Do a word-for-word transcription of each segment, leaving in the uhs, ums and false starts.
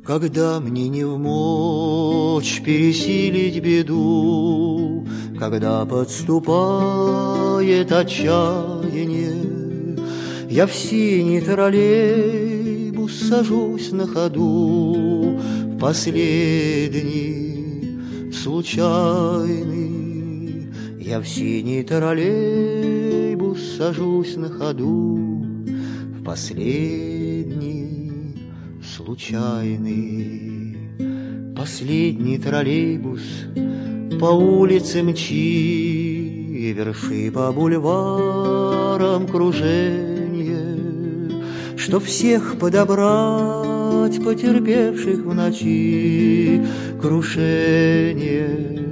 Когда мне не вмочь пересилить беду, когда подступает отчаяние, я в синий троллейбус сажусь на ходу, в последний случайный. Я в синий троллейбус сажусь на ходу, в последний случайный. Последний троллейбус по улице мчи, верши по бульварам круженье, чтоб всех подобрать, потерпевших в ночи крушение,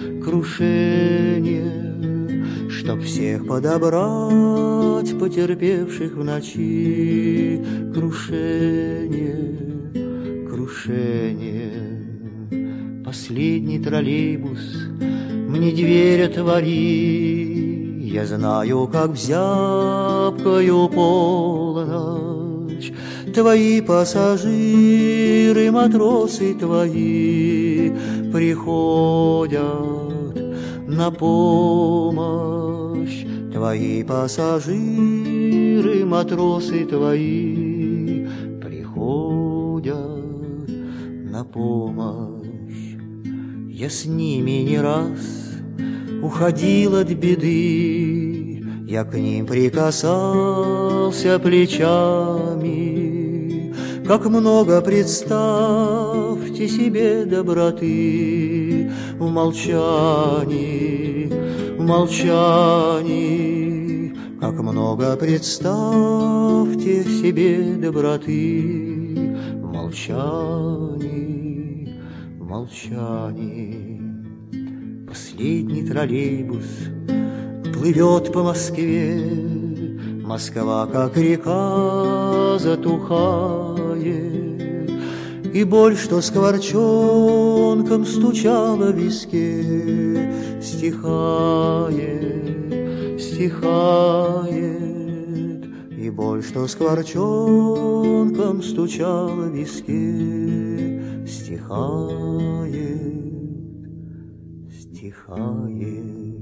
крушение, чтоб всех подобрать, потерпевших в ночи крушение, крушение. Последний троллейбус мне дверь отвори, я знаю, как в зябкую полночь твои пассажиры, матросы твои приходят на помощь. Твои пассажиры, матросы твои приходят на помощь. Я с ними не раз уходил от беды, я к ним прикасался плечами. Как много, представьте себе, доброты в молчании, в молчании. Как много, представьте себе, доброты в молчании, в молчании. Последний троллейбус плывет по Москве, Москва, как река, затухает, и боль, что скворчонком стучала в виске, стихает, стихает, и боль, что скворчонком стучала в виске, стихает, стихает.